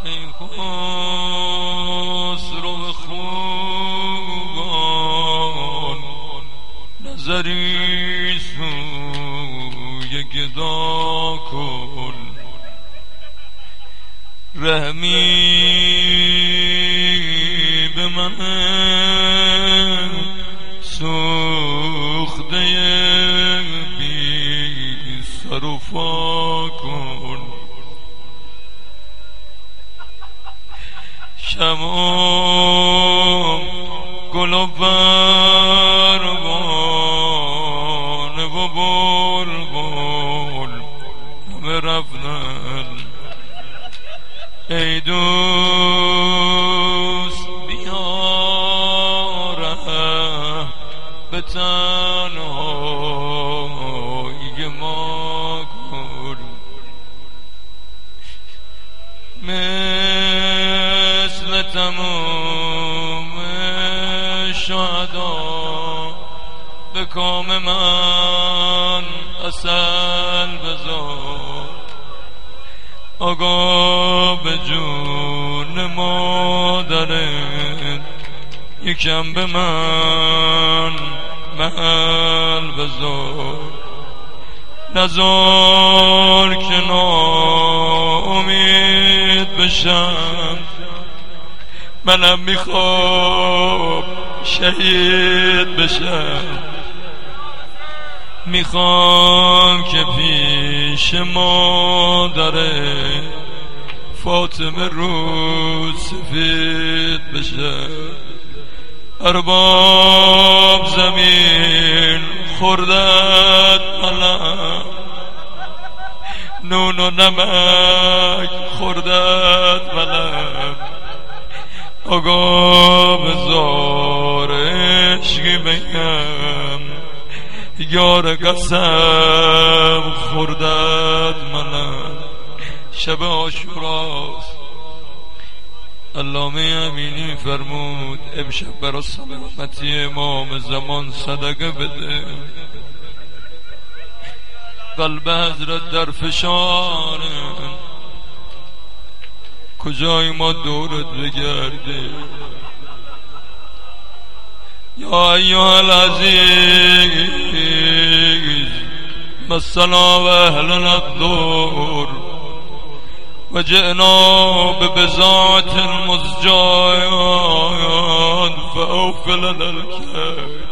ای خسرو خوبان نظری سوی گدا کن رحمی به من سوخته بی سر و پا کن شمام گل و پروانه و بلبل همه رفتن ای دوست بیا ره به تنهایی ما کن مثل تمام شهدا به کام من عسل بذار آقا به جون مادرت یکم به من محل بذار نذار که ناامید بشم منم میخوام شهید بشم میخوام که پیش مادر فاطمه روز سفید بشه ارباب زمین خوردت منم نون و نمک خوردت منم آقا بزار عشقی بگم یار قسم خوردت منم شب عاشوراست علامه امینی فرمود امشب برا سلامتی امام زمان صدقه بده قلب حضرت در فشاره کجای ما دورت بگرده یا ایها العزیز مسنا و اهلنا الدور و جئنا ببضاعة المزجاة فأوف لنا الكيل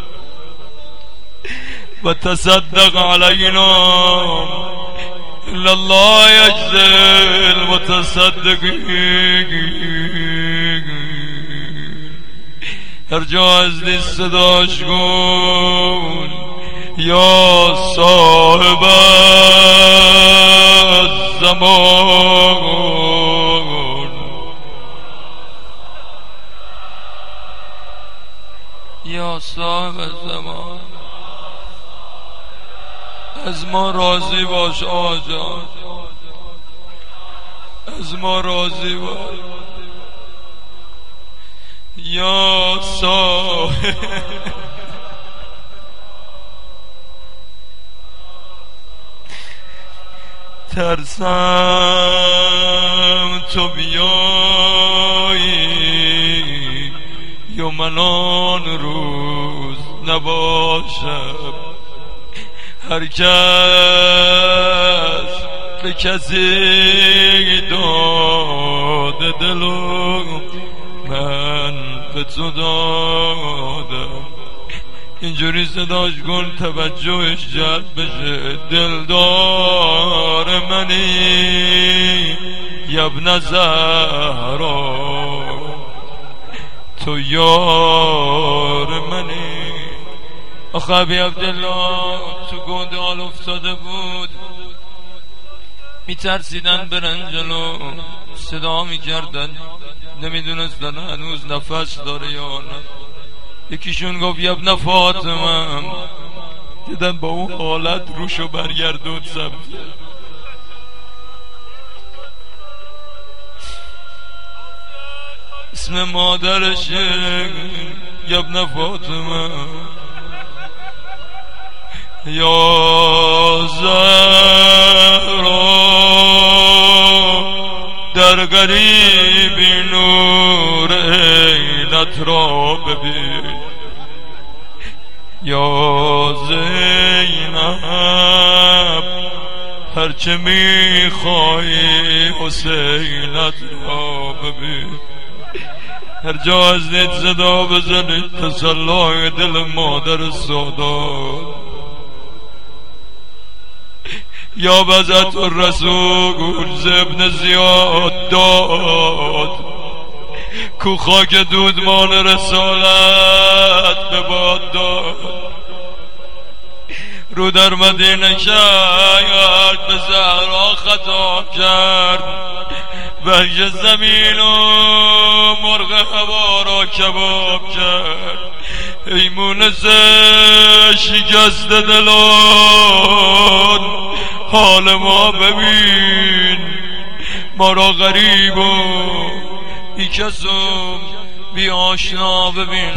وتصدق علينا إن الله يجزي المتصدقين هر جا از دل صداش کن یا صاحب الزمان یا صاحب الزمان از ما راضی باش آجا از ما راضی باش یا صاحب ترسم تو بیایی یا من آن روز نباشم هر کس به کسی داده دلو من به تو دادم اینجوری صداش کن توجهش جلب بشه دلدار منی یبن زهرا تو یار منی آخه ابی عبدالله تو گودال افتاده بود میترسیدن برن جلو صدا میکردن نمیدونستن هنوز نفس داره یا نه یکیشون گفت یبن فاطمه دیدن با اون حالت روشو برگردون سمت اسم مادرشه یبن فاطمه یا زهرا در غریبی نور عینت را ببین یا زینب هرچه میخوایی حسینت را ببین هر جا از دید صدا بزنید تسلای دل مادر سادات یا بزت الرسول ابن زیاد داد کو خاک دودمان رسالت به باد داد رو در مدینه کرد به زهرا خطاب کرد وحی زمین و مرغ هوا را کباب کرد ای مونس شکست دلان حال ما ببین ما را غریب و بی کس و بی آشنا ببین